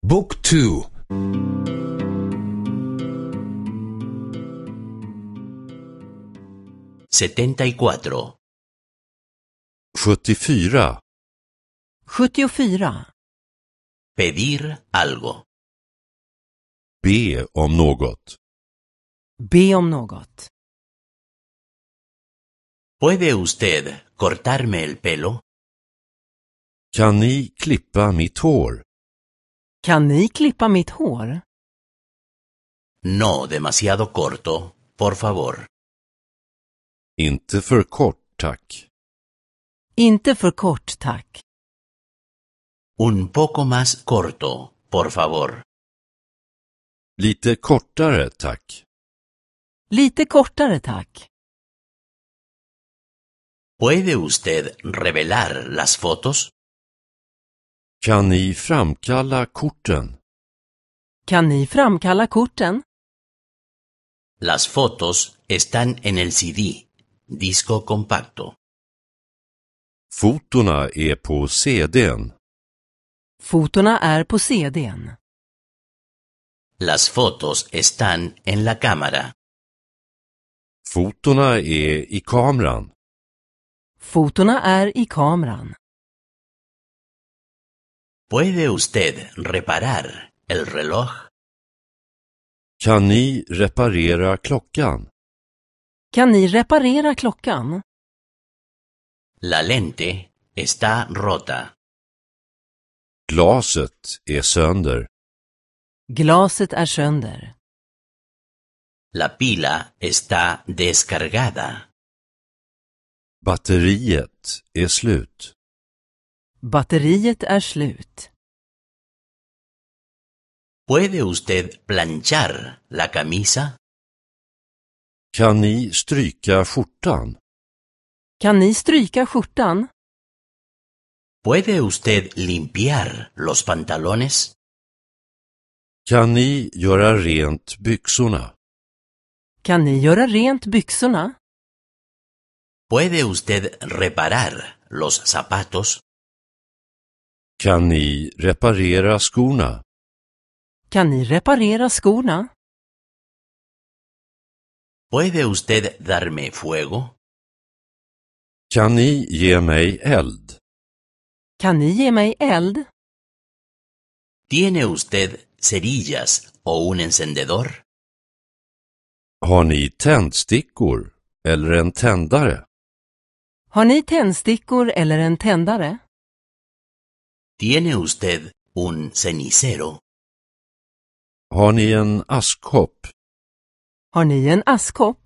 Book 2. 74. 74. 74. Pedir algo. Be om något. Be om något. ¿Puede usted cortarme el pelo? Kan ni klippa mitt hår? Kan ni klippa mitt hår? No demasiado corto, por favor. Inte för kort, tack. Inte för kort, tack. Un poco más corto, por favor. Lite kortare, tack. Lite kortare, tack. ¿Puede usted revelar las fotos? Kan ni framkalla korten? Kan ni framkalla korten? Las fotos están en el CD, disco compacto. Fotona är på CD:n. Fotona är på CD:n. Las fotos están en la cámara. Fotona är i kameran. Fotona är i kameran. ¿Puede usted reparar el reloj? Kan ni reparera klockan? Kan ni reparera klockan? La lente está rota. Glaset är sönder. Glaset är sönder. La pila está descargada. Batteriet är slut. Batteriet är slut. ¿Puede usted planchar la camisa? Kan ni stryka skjortan? Kan ni stryka skjortan? ¿Puede usted limpiar los pantalones? Kan ni göra rent byxorna? Kan ni göra rent byxorna? ¿Puede usted reparar los zapatos? Kan ni reparera skorna? Kan ni reparera skorna? ¿Puede usted darme fuego? Kan ni ge mig eld? Kan ni ge mig eld? ¿Tiene usted cerillas o un encendedor? Har ni tändstickor eller en tändare? Har ni tändstickor eller en tändare? ¿Tiene usted un cenicero? Har ni en askkopp? Har ni en askkopp?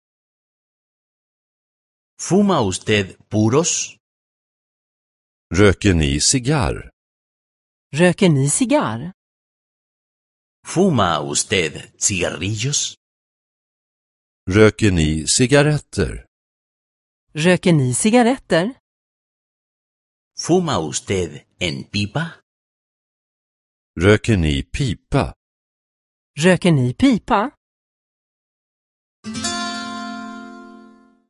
¿Fuma usted puros? Röker ni cigarr? Röker ni cigarr? ¿Fuma usted cigarrillos? Röker ni cigaretter? Röker ni cigaretter? ¿Fuma usted en pipa? Röker ni pipa? Röker ni pipa?